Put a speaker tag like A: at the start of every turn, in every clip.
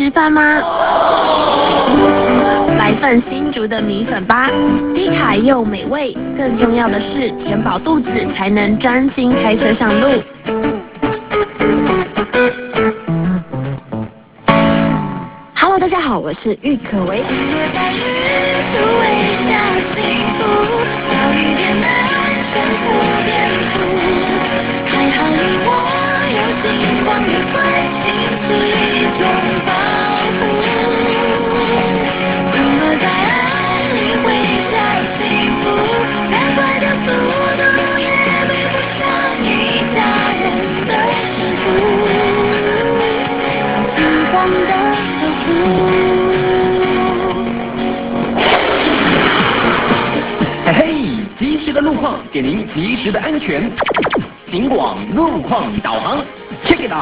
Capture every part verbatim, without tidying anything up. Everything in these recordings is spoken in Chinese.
A: 吃饭吗？来份新竹的米粉吧，低卡又美味，更重要的是填饱肚子才能专心开车上路。Hello， 大家好，我是郁可唯。还好你我有星光的关心是一种保护，怎么在爱里会找幸福？难怪的速度也比不上一家人的幸福。星光的守护。
B: 嘿嘿，及时的路况给您及时的安全。警广路况导航 ，check it out。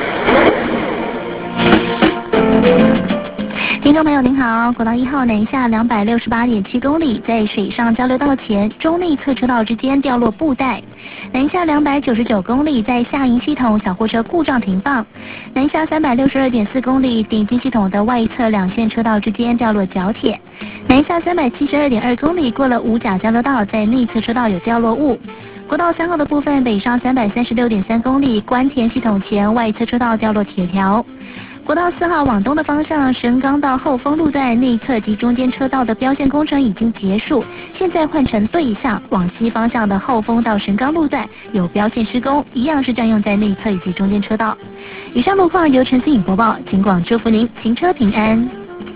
C: 听众朋友您好，国道一号南下两百六十八点七公里，在水上交流道前中内侧车道之间掉落布带；南下两百九十九公里，在下营系统小货车故障停放；南下三百六十二点四公里，顶金系统的外侧两线车道之间掉落角铁；南下三百七十二点二公里，过了五甲交流道，在内侧车道有掉落物。国道三号的部分，北上三百三十六点三公里，关田系统前外侧车道掉落铁条。国道四号往东的方向，神冈到后丰路段内侧及中间车道的标线工程已经结束，现在换成对向往西方向的后丰到神冈路段有标线施工，一样是占用在内侧以及中间车道。以上路况由陈思颖播报，警广祝福您行车平安。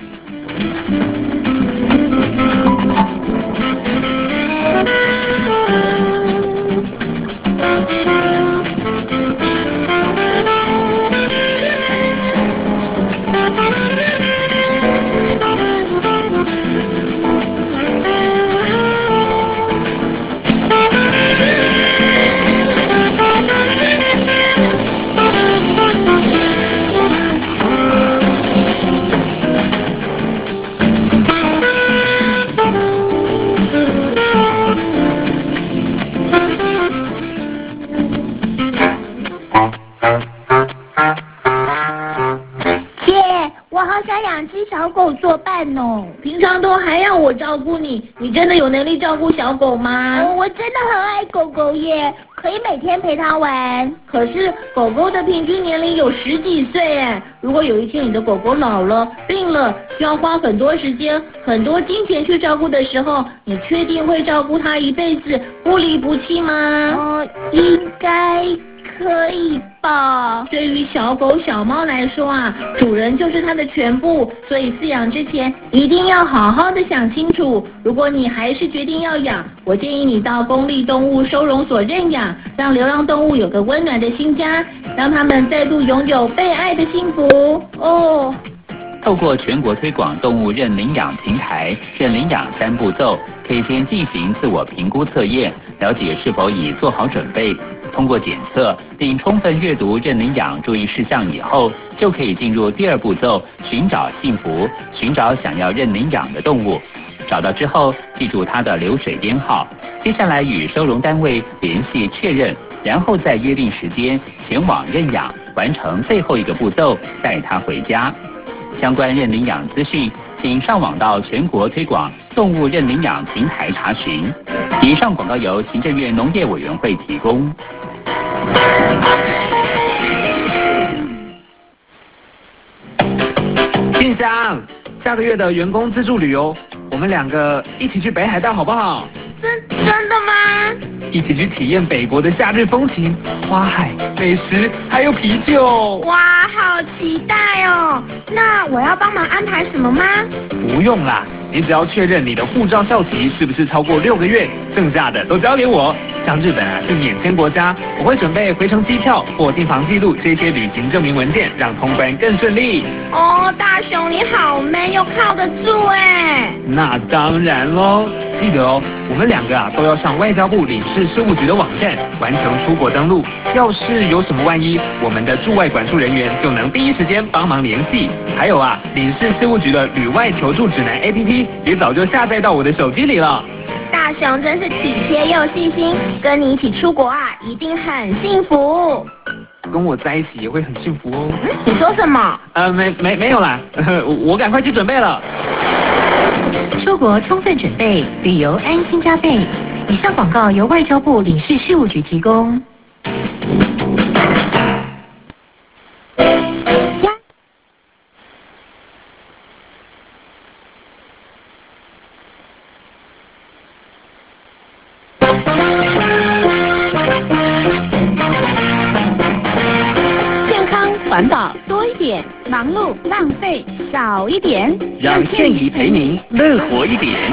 D: 小狗作伴哦，平常都还要我照顾你，你真的有能力照顾小狗吗？
E: 哦，我真的很爱狗狗耶，可以每天陪它玩。
D: 可是狗狗的平均年龄有十几岁哎，如果有一天你的狗狗老了、病了，需要花很多时间、很多金钱去照顾的时候，你确定会照顾它一辈子不离不弃吗？
E: 哦，应该可以吧。
D: 对于小狗小猫来说啊，主人就是它的全部，所以饲养之前一定要好好的想清楚。如果你还是决定要养，我建议你到公立动物收容所认养，让流浪动物有个温暖的新家，让它们再度拥有被爱的幸福哦。
F: 透过全国推广动物认领养平台认领养三步骤，可以先进行自我评估测验，了解是否已做好准备。通过检测并充分阅读认领养注意事项以后，就可以进入第二步骤，寻找幸福，寻找想要认领养的动物。找到之后，记住它的流水编号，接下来与收容单位联系确认，然后再约定时间前往认养，完成最后一个步骤，带它回家。相关认领养资讯，请上网到全国推广动物认领养平台查询。以上广告由行政院农业委员会提供。
G: 静香，下个月的员工自助旅游，我们两个一起去北海道好不好？
E: 真真的吗？
G: 一起去体验北国的夏日风情、花海、美食，还有啤酒。
E: 哇，好期待哦！那我要帮忙安排什么吗？
G: 不用啦，你只要确认你的护照效期是不是超过六个月，剩下的都交给我。像日本啊是免签国家，我会准备回程机票或订房记录这些旅行证明文件，让通关更顺利。
E: 哦，大雄你好 man 又靠得住哎。
G: 那当然喽，记得哦，我们两个啊都要上外交部领事事务局的网站完成出国登录。要是有什么万一，我们的驻外管束人员就能第一时间帮忙联系。还有啊，领事事务局的旅外求助指南 A P P 也早就下载到我的手机里了。
E: 大雄真是体贴又细心，跟你一起出国啊，一定很幸福。
G: 跟我在一起也会很幸福哦。
E: 你说什么？
G: 呃，没没没有啦，我我赶快去准备了。
C: 出国充分准备，旅游安心加倍。以上广告由外交部领事事务局提供。
E: 健康环保多一点，忙碌浪费少一点，
B: 让倩怡陪您乐活一点。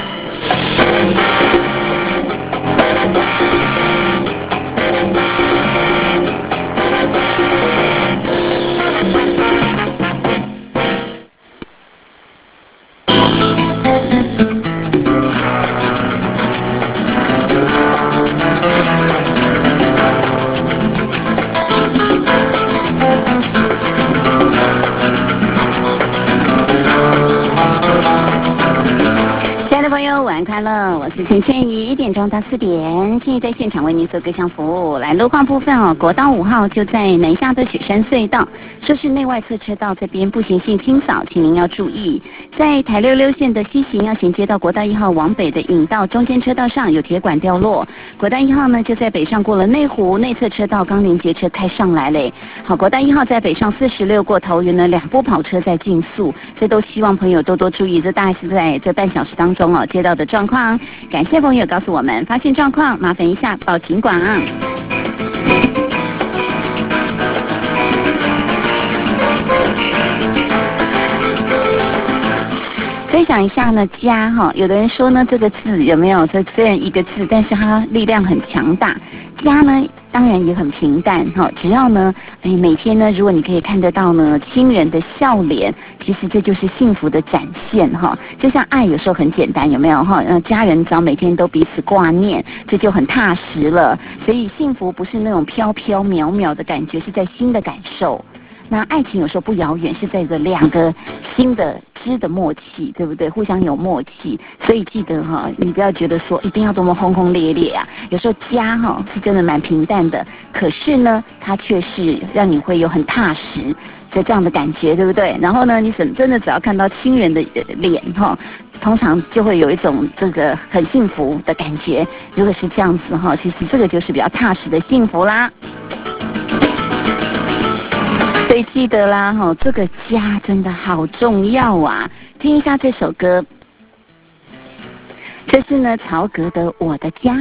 H: 晚安快乐，我是陈倩怡，一点钟到四点，现在在现场为您做各项服务。来路况部分哦，国道五号就在南下的雪山隧道，说是内外侧车道这边步行性清扫，请您要注意。在台六六线的西行要衔接到国道一号往北的引道中间车道上有铁管掉落，国道一号呢就在北上过了内湖内侧车道刚连接车开上来嘞。好，国道一号在北上四十六过桃园呢，两部跑车在竞速，这都希望朋友多多注意。这大概是在这半小时当中哦接到的状况，感谢朋友告诉我们，发现状况麻烦一下报警广。分享一下呢，家哈，有的人说呢，这个字有没有？这虽然一个字，但是它力量很强大。家呢，当然也很平淡哈，只要呢，哎，每天呢，如果你可以看得到呢，亲人的笑脸，其实这就是幸福的展现哈。就像爱有时候很简单，有没有哈？呃，家人只要每天都彼此挂念，这就很踏实了。所以幸福不是那种飘飘渺渺的感觉，是在心的感受。那爱情有时候不遥远，是在这两个心的知的默契，对不对？互相有默契，所以记得哈，你不要觉得说一定要多么轰轰烈烈啊。有时候家哈是真的蛮平淡的，可是呢，它却是让你会有很踏实的这样的感觉，对不对？然后呢，你真真的只要看到亲人的脸哈，通常就会有一种这个很幸福的感觉。如果是这样子哈，其实这个就是比较踏实的幸福啦。所以记得啦，哈，这个家真的好重要啊！听一下这首歌，这是呢曹格的《我的家》。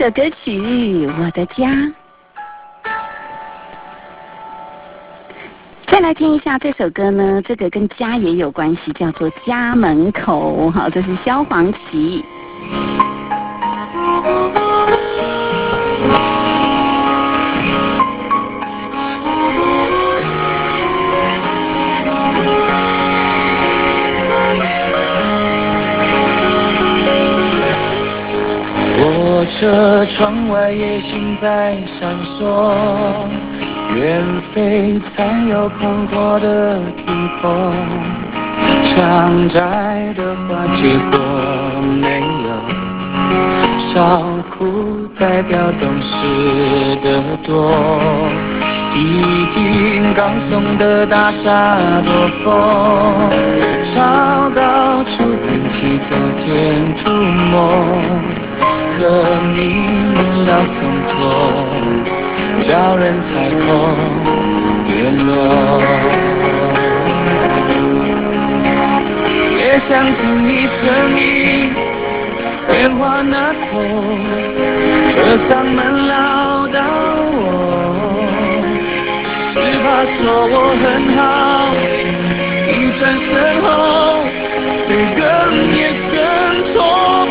H: 首歌曲《我的家》。再来听一下这首歌呢，这个跟家也有关系，叫做《家门口》。好，这是萧煌奇。
I: 我这窗外夜星在闪烁，远飞才有空阔的天空，常摘的花结果没有，少哭代表懂事的多，一顶高耸的大厦多风，超高处喷气走天涂抹，可明了从头，叫人踩空跌落。也想听你声音，电话那头，车上门唠叨我，是怕说我很好，一转身后，被更眼神戳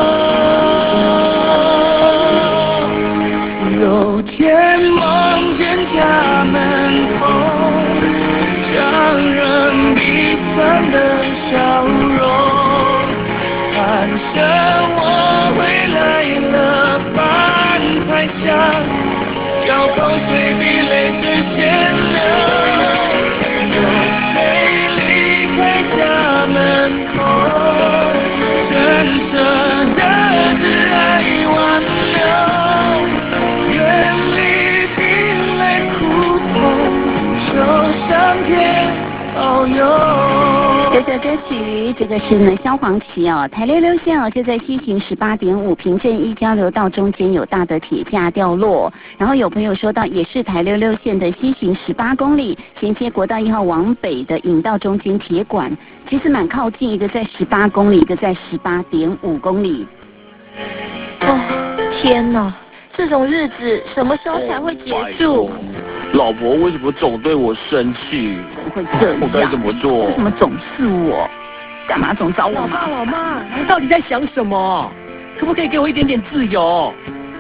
I: 破。有天梦见家门口，两人彼此的笑容，喊声我回来了，饭菜香，叫口水比泪水先流。有谁离开家门口，真舍得挚爱挽留，远离冰泪苦痛，手上天遨游。
H: 这首歌曲，这个是呢萧煌奇哦，台六六线哦，就在西行十八点五平镇一交流道中间有大的铁架掉落。然后有朋友说到，也是台六六线的西行十八公里，衔接国道一号往北的引道中间铁管，其实蛮靠近，一个在十八公里，一个在十八点五公里。
D: 哦，天哪！这种日子什么时候才会结束？
J: 老婆为什么总对我生气？
H: 不会这样，
J: 我该怎么做？
H: 为什么总是我？干嘛总找我？
B: 老爸老妈，你到底在想什么？可不可以给我一点点自由？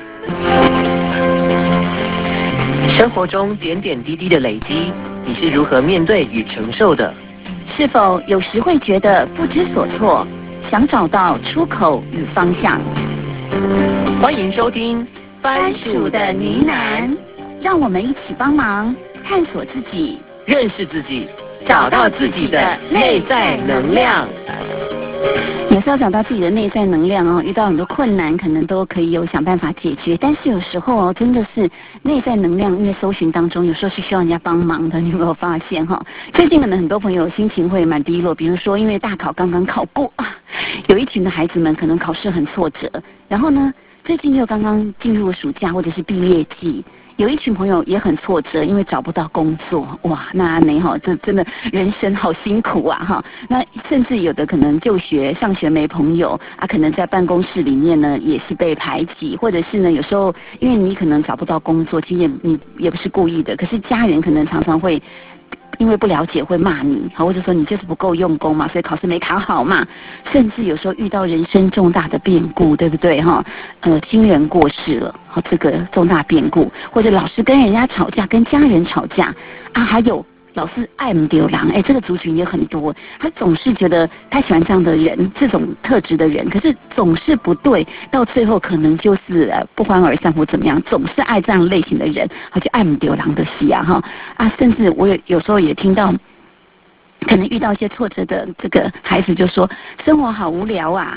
K: 生活中点点滴滴的累积，你是如何面对与承受的？
H: 是否有时会觉得不知所措，想找到出口与方向？
K: 欢迎收听
H: 番薯的呢喃，让我们一起帮忙探索自己，
K: 认识自己，找到自己的内在能量。
H: 也是要找到自己的内在能量哦，遇到很多困难可能都可以有想办法解决，但是有时候哦，真的是内在能量，因为搜寻当中有时候是需要人家帮忙的，你有没有发现哈、哦？最近可能很多朋友心情会蛮低落，比如说因为大考刚刚考过啊，有一群的孩子们可能考试很挫折，然后呢，最近又刚刚进入暑假或者是毕业季。有一群朋友也很挫折，因为找不到工作，哇，那你哈，这真的人生好辛苦啊哈。那甚至有的可能就学上学没朋友啊，可能在办公室里面呢也是被排挤，或者是呢有时候因为你可能找不到工作，其实也你也不是故意的，可是家人可能常常会。因为不了解会骂你，好，或者说你就是不够用功嘛，所以考试没考好嘛，甚至有时候遇到人生重大的变故，对不对哈？呃，亲人过世了，好，这个重大变故，或者老师跟人家吵架，跟家人吵架啊，还有老是爱唔丢狼，哎，这个族群也很多，他总是觉得他喜欢这样的人，这种特质的人，可是总是不对，到最后可能就是呃不欢而散或怎么样，总是爱这样类型的人，好像爱唔丢狼的戏啊哈啊，甚至我有有时候也听到，可能遇到一些挫折的这个孩子就说，生活好无聊啊。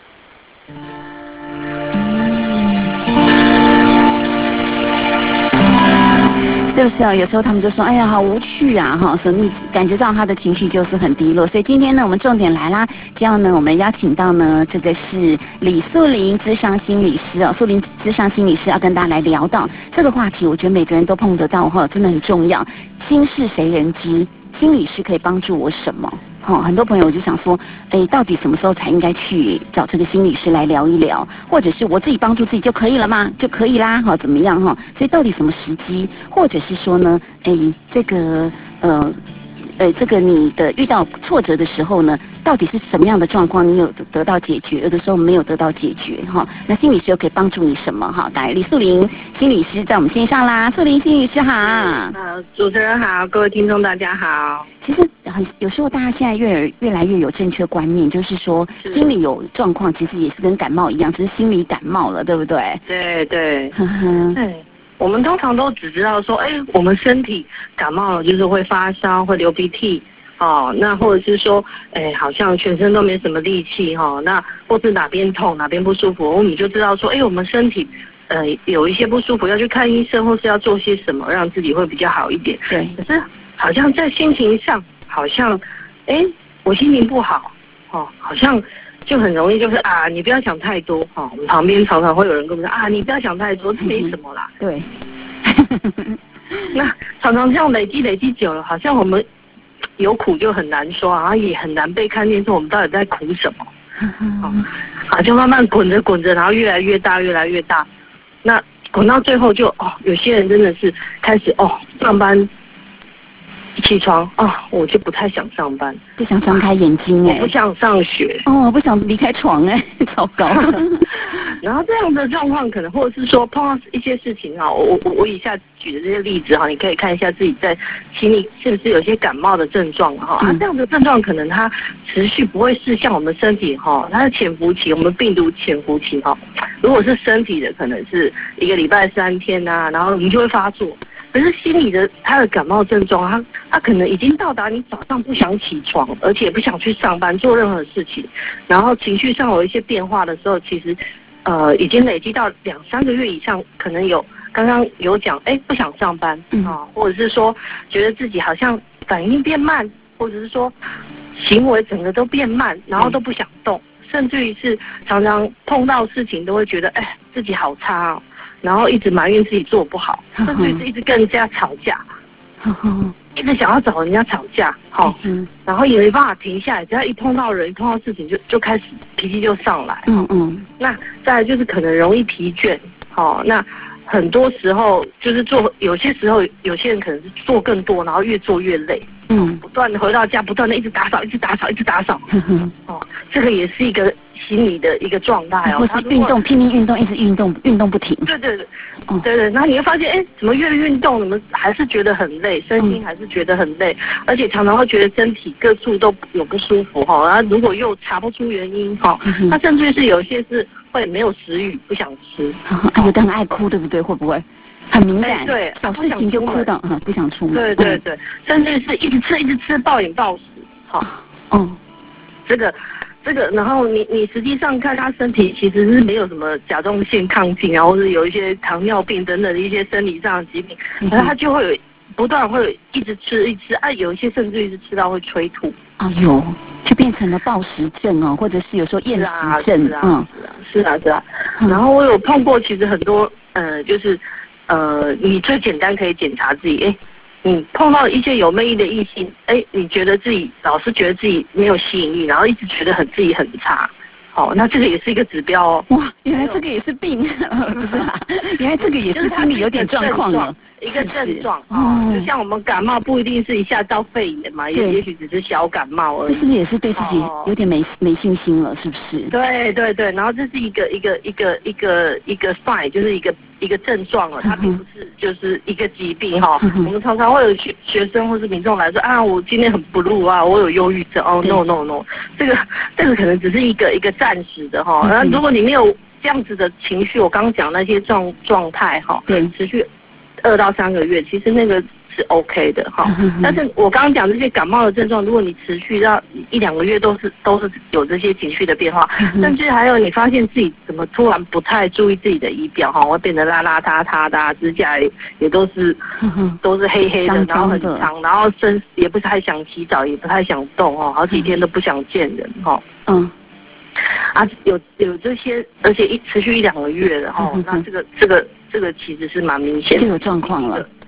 H: 是不是啊？有时候他们就说，哎呀，好无趣啊，哈，所以你感觉到他的情绪就是很低落。所以今天呢，我们重点来啦，这样呢，我们邀请到呢，这个是李素玲諮商心理師哦，素玲諮商心理師要跟大家來聊到這個話題，我覺得每個人都碰得到哈，真的很重要。心事誰人知？心理師可以幫助我什麼？ 哦，很多朋友就想说，哎，到底什么时候才应该去找这个心理师来聊一聊，或者是我自己帮助自己就可以了吗？就可以啦，哈，怎么样哈？所以到底什么时机，或者是说呢，哎，这个呃。呃，这个你的遇到挫折的时候呢，到底是什么样的状况？你有得到解决，有的时候没有得到解决哈。那心理师又可以帮助你什么哈？来，李素玲心理师在我们线上啦，素玲心理师好。
L: 呃，主持人好，各位听众大家好。
H: 其实很有时候大家现在越越来越有正确观念，就是说
L: 是
H: 心理有状况，其实也是跟感冒一样，只是心理感冒了，对不对？
L: 对对，
H: 呵呵
L: 对。我们通常都只知道说，哎，我们身体感冒了就是会发烧、会流鼻涕，哦，那或者是说，哎，好像全身都没什么力气哈、哦，那或是哪边痛、哪边不舒服，我们就知道说，哎，我们身体呃有一些不舒服，要去看医生，或是要做些什么，让自己会比较好一点。
H: 对。
L: 可是好像在心情上，好像，哎，我心情不好，哦，好像。就很容易就是啊，你不要想太多哈、哦。我们旁边常常会有人跟我们说啊，你不要想太多，这没什么啦。
H: 嗯、对。
L: 那常常这样累积累积久了，好像我们有苦就很难说，然后也很难被看见说我们到底在苦什么。哦，好，就慢慢滚着滚着，然后越来越大，越来越大。那滚到最后就哦，有些人真的是开始哦上班。起床啊，我就不太想上班，
H: 不想张开眼睛哎、欸，
L: 我不想上学
H: 哦，不想离开床哎、欸，糟糕。
L: 然后这样的状况可能，或者是说碰到一些事情啊，我我我以下举的这些例子哈，你可以看一下自己在心里是不是有些感冒的症状哈、嗯、啊，这样的症状可能它持续不会是像我们身体哈，它的潜伏期，我们病毒潜伏期哈，如果是身体的可能是一个礼拜三天呐、啊，然后我们就会发作。可是心理的他的感冒症状，他他可能已经到达你早上不想起床，而且不想去上班做任何事情，然后情绪上有一些变化的时候，其实呃已经累积到两三个月以上，可能有刚刚有讲，哎不想上班啊，或者是说觉得自己好像反应变慢，或者是说行为整个都变慢，然后都不想动，甚至于是常常碰到事情都会觉得哎自己好差哦。然后一直埋怨自己做不好，甚至是一直跟人家吵架，一直想要找人家吵架，好，然后也没办法停下来，只要一碰到人、一碰到事情就就开始脾气就上来，
H: 嗯嗯。
L: 那再来就是可能容易疲倦，好，那很多时候就是做，有些时候有些人可能是做更多，然后越做越累，
H: 嗯，
L: 不断的回到家，不断的一直打扫，一直打扫，一直打扫，哦，这个也是一个。心理的一个状态哦，
H: 或是运动拼命运动，一直运动运动不停。
L: 对对对，哦、对对，然后你会发现，哎，怎么越运动，你们还是觉得很累，身心还是觉得很累，嗯、而且常常会觉得身体各处都有不舒服哈。然后如果又查不出原因哈，嗯、他甚至是有些是会没有食欲，不想吃。
H: 啊，有的很爱哭，对不对？会不会？很敏感，
L: 对，
H: 小事情就哭到，嗯，不想出门。
L: 对对对，甚至是一直吃一直吃，暴饮暴食，好，
H: 嗯，
L: 这个。这个，然后你你实际上看他身体其实是没有什么甲状腺亢进啊，或者有一些糖尿病等等的一些生理上的疾病，然后他就会有不断会有一直吃一直吃啊，有一些甚至一直吃到会催吐。
H: 啊有，就变成了暴食症哦，或者是有时候厌食症，
L: 是啊，嗯，是啊是啊。然后我有碰过，其实很多呃，就是呃，你最简单可以检查自己，哎。你碰到一些有魅力的异性，哎，你觉得自己老是觉得自己没有吸引力，然后一直觉得很自己很差，好，那这个也是一个指标哦。
H: 哇，原来这个也是病，不是啊？原来这个也是心理有点状况了。
L: 一个症状啊，就像我们感冒不一定是一下到肺炎嘛，也也许只是小感冒而已。
H: 这是不是也是对自己有点没没信心了？是不是？
L: 对对对，然后这是一个一个一个一个一个 sign， 就是一个一个症状了，它并不是就是一个疾病哈。我们常常会有学学生或是民众来说啊，我今天很 blue 啊，我有忧郁症哦 ，no no no， 这个这个可能只是一个一个暂时的哈。然后如果你没有这样子的情绪，我刚刚讲那些状状态哈，
H: 对，
L: 持续。二到三个月，其实那个是 OK 的哈。但是我刚刚讲这些感冒的症状，如果你持续到一两个月都是都是有这些情绪的变化，甚至还有你发现自己怎么突然不太注意自己的仪表哈，会变得邋邋遢遢的，指甲也也都是都是黑黑的，然后很长，然后身也不太想洗澡，也不太想动哦，好几天都不想见人哈。
H: 嗯。
L: 啊，有有这些，而且一持续一两个月的哈，那这个这个。这个其实是蛮明显的，
H: 就有状况了。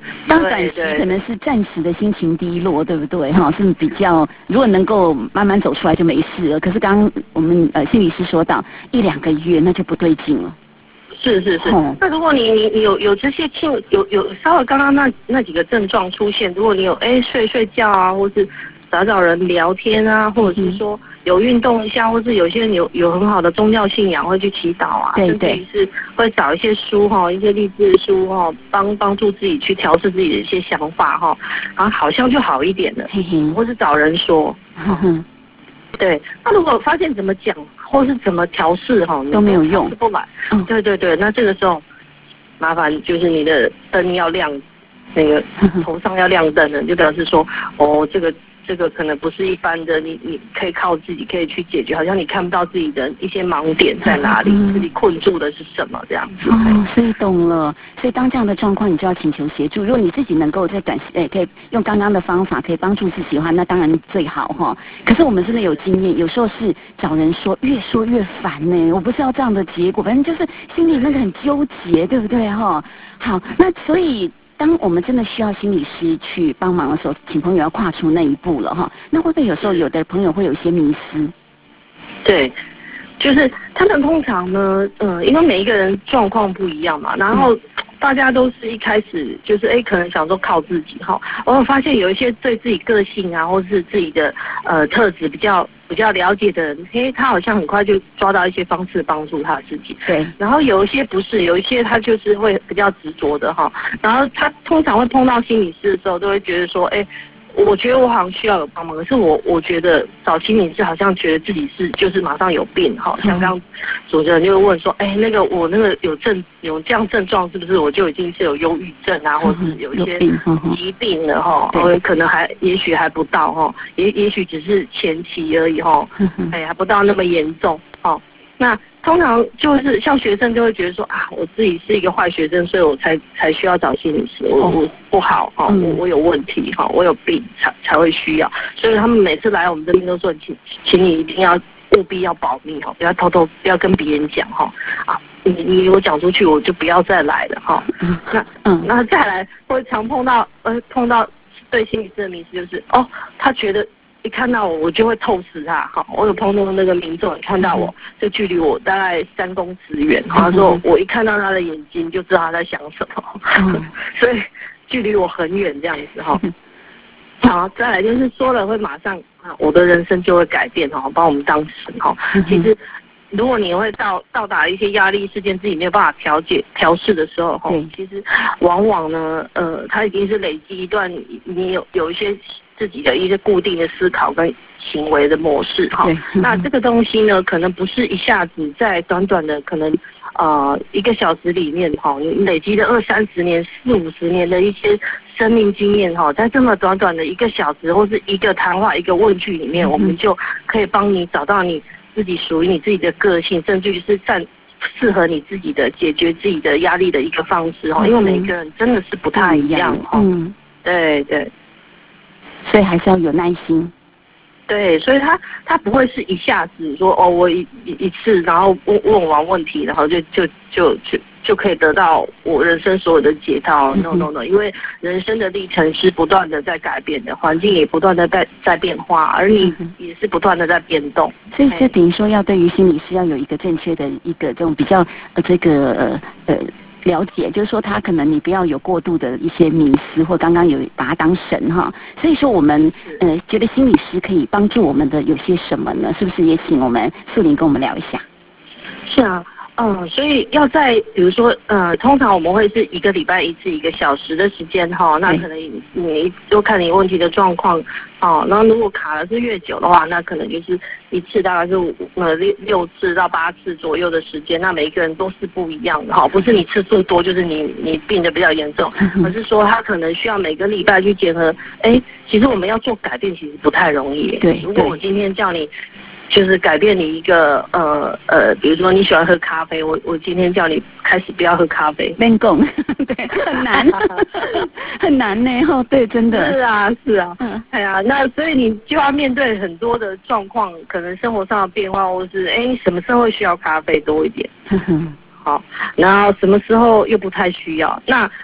H: 当短期可能是暂时的心情低落，对不对？哈，是比较如果能够慢慢走出来就没事了。可是刚刚我们呃心理师说到一两个月，那就不对劲了。
L: 是是是，哦、那如果你你你有有这些轻有有稍微刚刚那那几个症状出现，如果你有哎睡睡觉啊，或是找找人聊天啊，或者是说有运动一下，或是有些人有有很好的宗教信仰会去祈祷啊，
H: 对对，
L: 甚至于是会找一些书哈，一些励志的书哈，帮帮助自己去调试自己的一些想法哈，然后好像就好一点了，
H: 嘿嘿，
L: 或是找人说，
H: 呵呵
L: 对，那如果发现怎么讲或是怎么调试哈
H: 都没有用，
L: 不来，嗯，对对对，那这个时候麻烦就是你的灯要亮，那个头上要亮灯了，就表示说哦这个。这个可能不是一般的，你你可以靠自己可以去解决，好像你看不到自己的一些盲点在哪里，嗯、自己困住的是什么这样子。
H: 哦，所以懂了。所以当这样的状况，你就要请求协助。如果你自己能够在短时，诶，可以用刚刚的方法可以帮助自己的话，那当然最好哈。可是我们真的有经验，有时候是找人说，越说越烦呢。我不是要这样的结果，反正就是心里那个很纠结，对不对哈？好，那所以。当我们真的需要心理师去帮忙的时候，请朋友要跨出那一步了哈。那会不会有时候有的朋友会有一些迷思？
L: 对，就是他们通常呢，呃，因为每一个人状况不一样嘛，然后大家都是一开始就是哎，可能想说靠自己哈。我发现有一些对自己个性啊，或是自己的呃特质比较。比较了解的人，嘿，他好像很快就抓到一些方式帮助他自己。
H: 对。
L: 然后有一些不是，有一些他就是会比较执着的哈。然后他通常会碰到心理师的时候，都会觉得说，哎，我觉得我好像需要有帮忙，可是我我觉得找心理师好像觉得自己是就是马上有病哈。像刚主持人就会问说，哎，那个我那个有症有这样症状，是不是我就已经是有忧郁症啊，或者是有一些疾病了哈？哦，可能还也许还不到哈，也也许只是前期而已哈，哎，还不到那么严重哈。那通常就是像学生就会觉得说啊，我自己是一个坏学生，所以我才才需要找心理师，我我不好哈，我我有问题哈，我有病才才会需要，所以他们每次来我们这边都说，请请你一定要务必要保密哈，不要偷偷不要跟别人讲哈啊，你你有讲出去我就不要再来了哈。那嗯，那再来会常碰到呃碰到对心理师的迷思就是哦，他觉得。一看到我，我就会透视他。好，我有碰到那个民众，看到我，就距离我大概三公尺远。他说，我一看到他的眼睛，就知道他在想什么。嗯、所以距离我很远这样子哈。好，再来就是说了会马上啊，我的人生就会改变哈，把我们当神哈。其实，如果你会到到达一些压力事件，自己没有办法调节调试的时候哈，其实往往呢，呃，它已经是累积一段，你有有一些。自己的一些固定的思考跟行为的模式哈，那这个东西呢，可能不是一下子在短短的可能呃一个小时里面哈，你累积的二三十年、四五十年的一些生命经验哈，在这么短短的一个小时或是一个谈话、一个问句里面，我们就可以帮你找到你自己属于你自己的个性，甚至于是占适合你自己的解决自己的压力的一个方式哈，因为每个人真的是不太一样哈，嗯，对对。
H: 所以还是要有耐心。
L: 对，所以他他不会是一下子说哦，我一一次然后问问完问题，然后就就就就就可以得到我人生所有的解套。嗯、no no no， 因为人生的历程是不断的在改变的，环境也不断的在在变化，而你也是不断的在变动。
H: 所以这等于说要对于心理师要有一个正确的一个这种比较呃这个呃呃。了解，就是说他可能你不要有过度的一些迷思，或刚刚有把他当神哈。所以说我们呃觉得心理师可以帮助我们的有些什么呢？是不是也请我们素玲跟我们聊一下？
L: 是啊，嗯，所以要在比如说呃，通常我们会是一个礼拜一次一个小时的时间哈，那可能你就看你问题的状况哦，然后如果卡的是越久的话，那可能就是一次大概是呃六六次到八次左右的时间，那每一个人都是不一样的哈，不是你次数多就是你你病得比较严重，而是说他可能需要每个礼拜去结合，哎，其实我们要做改变其实不太容易。
H: 对，
L: 如果我今天叫你。就是改变你一个呃呃，比如说你喜欢喝咖啡，我我今天叫你开始不要喝咖啡，
H: 变讲，对，很难，很难呢，哦，对，真的
L: 是啊是啊，嗯，哎呀，那所以你就要面对很多的状况，可能生活上的变化，或是哎，你什么时候会需要咖啡多一点，好，然后什么时候又不太需要，那。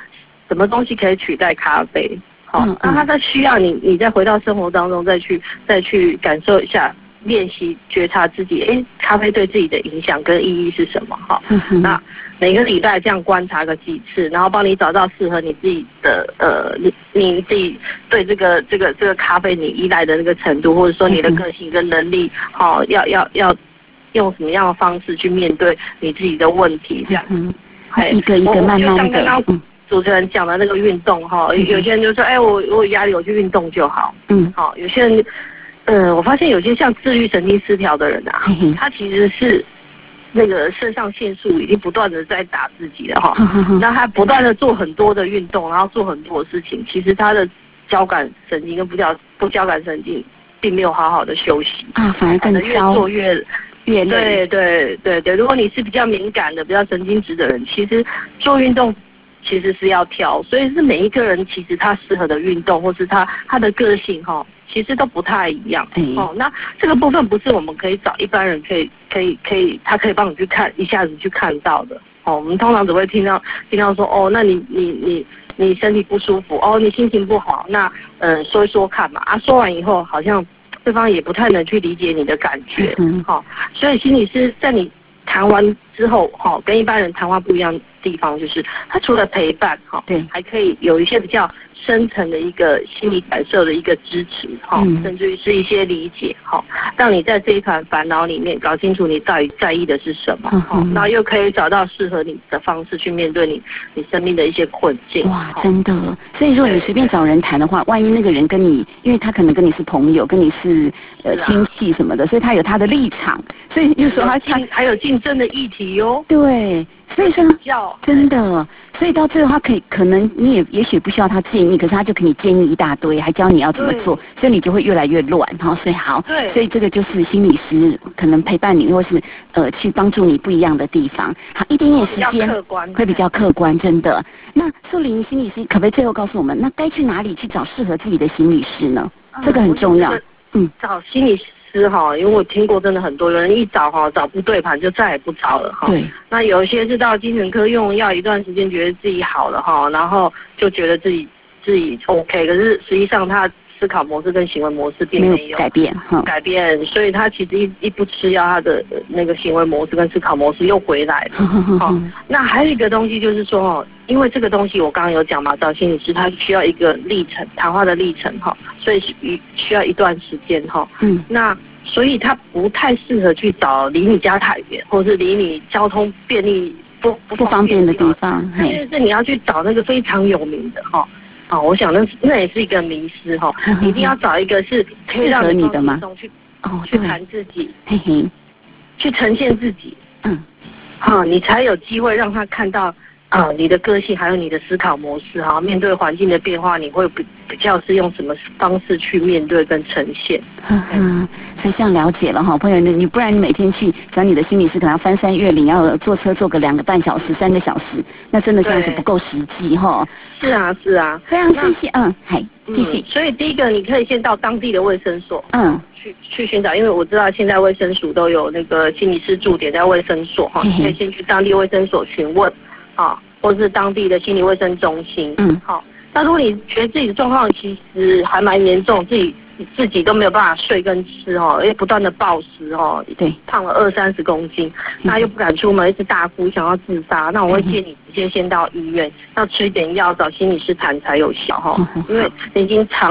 L: 什么东西可以取代咖啡？好、
H: 嗯嗯，
L: 那他在需要你，你再回到生活当中，再去再去感受一下，练习觉察自己，哎，咖啡对自己的影响跟意义是什么？哈、
H: 嗯哼，
L: 那每个礼拜这样观察个几次，然后帮你找到适合你自己的呃，你你自己对这个这个这个咖啡你依赖的那个程度，或者说你的个性跟能力，好、哦，要要要用什么样的方式去面对你自己的问题，这样。
H: 嗯，一个一个慢慢的。嗯
L: 主持人讲的那个运动哈，有些人就说，哎，我我有压力，我去运动就好。
H: 嗯，
L: 好，有些人，呃，我发现有些像自律神经失调的人啊，他其实是那个肾上腺素已经不断的在打自己了哈，那他不断的做很多的运动，然后做很多的事情，其实他的交感神经跟不交不交感神经并没有好好的休息
H: 啊，反而更
L: 越做越
H: 越
L: 累。对对对对，如果你是比较敏感的、比较神经质的人，其实做运动。其实是要挑，所以是每一个人其实他适合的运动，或是他他的个性哈，其实都不太一样。
H: 嗯、
L: 哦，那这个部分不是我们可以找一般人可以可以可以，他可以帮你去看一下子去看到的。哦，我们通常只会听到听到说，哦，那你你你你身体不舒服，哦，你心情不好，那嗯说一说看嘛。啊，说完以后好像对方也不太能去理解你的感觉。嗯，好、哦，所以心理师在你谈完之后，哈、哦，跟一般人谈话不一样。地方就是他除了陪伴哈，
H: 对，
L: 还可以有一些比较深层的一个心理感受的一个支持哈，
H: 嗯、
L: 甚至于是一些理解哈，让你在这一团烦恼里面搞清楚你到底在意的是什么，哈、嗯，然后又可以找到适合你的方式去面对你你生命的一些困境。
H: 哇，真的，所以如果你随便找人谈的话，万一那个人跟你，因为他可能跟你是朋友，跟你是呃亲戚什么的，所以他有他的立场，所以就说他
L: 他还有竞争的议题哟。
H: 对。所以说，真的，所以到最后他可以可能你也也许不需要他建议，可是他就给你建议一大堆，还教你要怎么做，所以你就会越来越乱哈。所以好，所以这个就是心理师可能陪伴你，或是呃去帮助你不一样的地方。好，一点点时间会比较客观，真的。那素玲心理师可不可以最后告诉我们，那该去哪里去找适合自己的心理师呢？嗯、这个很重要。嗯，
L: 找心理师。是哈，因为我听过真的很多，有人一找哈找不对盘就再也不找了哈。
H: 对。
L: 那有一些是到精神科用药一段时间，觉得自己好了哈，然后就觉得自己自己 OK， 可是实际上他思考模式跟行为模式并没有
H: 改变哈。
L: 改变，所以他其实一一不吃药，他的那个行为模式跟思考模式又回来了。好，那还有一个东西就是说哦，因为这个东西我刚刚有讲嘛，找心理师他需要一个历程，谈话的历程哈，所以需需要一段时间哈。
H: 嗯。
L: 那所以他不太适合去找离你家太远，或是离你交通便利不不
H: 不方便的地方。
L: 就是你要去找那个非常有名的哈。哦，我想那那也是一个迷思哈，你一定要找一个是可以让
H: 你的吗？
L: 去
H: 哦，
L: 去谈自己，
H: 嘿嘿，
L: 去呈现自己。
H: 嗯。
L: 好，你才有机会让他看到。啊、呃，你的个性还有你的思考模式哈，面对环境的变化，你会比比较是用什么方式去面对跟呈现？
H: 嗯嗯，所以这样了解了哈，朋友，你不然你每天去找你的心理师，可能要翻山越岭，要坐车坐个两个半小时、三个小时，那真的这样子不够实际哈。
L: 是啊是啊，
H: 非常谢谢，嗯，嗨，继续、
L: 嗯。所以第一个，你可以先到当地的卫生所，
H: 嗯，
L: 去去寻找，因为我知道现在卫生署都有那个心理师驻点在卫生所哈，你可以先去当地卫生所询问，啊。或是当地的心理卫生中心，
H: 嗯，
L: 好。那如果你觉得自己的状况其实还蛮严重，自己自己都没有办法睡跟吃哦，因为不断的暴食哦，
H: 对，
L: 胖了二三十公斤，那又不敢出门，一直大哭，想要自杀，那我会建议你直接先到医院，要吃一点药，找心理师谈才有效哈，因为你已经长。